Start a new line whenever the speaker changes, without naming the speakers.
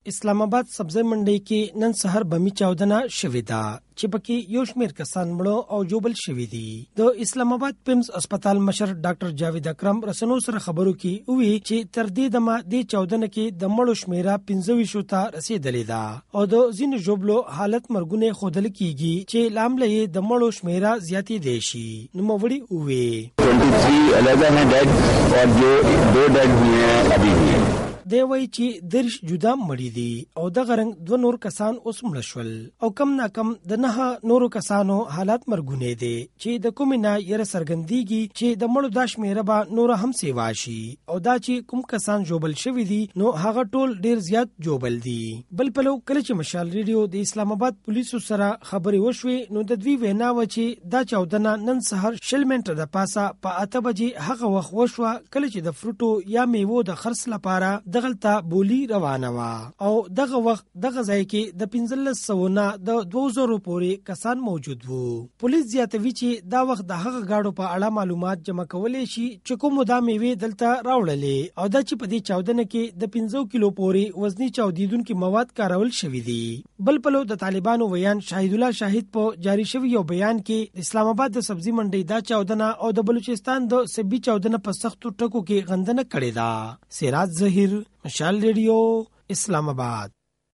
اسلام آباد سبزی منډي کې نن سحر بمی چاودنه شوې ده چې پکې یو شمېر کسان مړه او جوبل شوي دي. د اسلام آباد پیمز هسپتال مشر ډاکټر جاوید اکرم رسنو سره خبرو کې وی چې تر دې دمه د چاودنه کې د مړو شمیره 25 ته رسیدلې ده او د ځینو جوبلو حالت مرګونه خودل کیږي چې لامل د مړو شمیره زیاتې دي شي. نو موړي وی
23 علیحدہ ہیں ڈیڈ اور جو 2 ڈیڈ ہوئے ہیں ابھی بھی.
دی وای چې درش جدا مړی دي او د غرنګ 2 نور کسان اوس مړ شول او کم نا کم د 9 نورو کسانو حالات مرګونه دي چې د کومینه یره سرګندېږي چې د مړو د شمیره به نور هم سیوا شي او دا چې کوم کسان جوبل شوی دي نو هغه ټول ډیر زیات جوبل دي. بل پلو کله چې مشال ریډیو د اسلام آباد پولیسو سره خبرې وشوي نو د دوی وینا و چې دا چاودنه نن سحر شل منټه د پاسه په 8 بجې هغه وخت وشوه کله چې د فروټو یا میوو د خرڅ لپاره دغلطه بولی روانه وا او دغه وخت دغه ځای کې د 1500 نه د 2000 پورې کسان موجود وو. پولیس زیاتوي چې دا وخت د هغه گاډو په اړه معلومات جمع کولې شي چې کوم د میوې دلته راوړلې او دا چې په دې چاودنه کې د 15 کیلو پورې وزنی چاودیدونکو مواد کارول شوې دي. بل پلو د طالبانو ویان شاهد الله شاهد په جاری شوی یو بیان کې اسلام آباد د سبزی منډي دا چاودنه او د بلوچستان د سبي چاودنه په سختو ټکو کې غندنه کړې ده. سراج ظهیر مشال ریډیو اسلام آباد.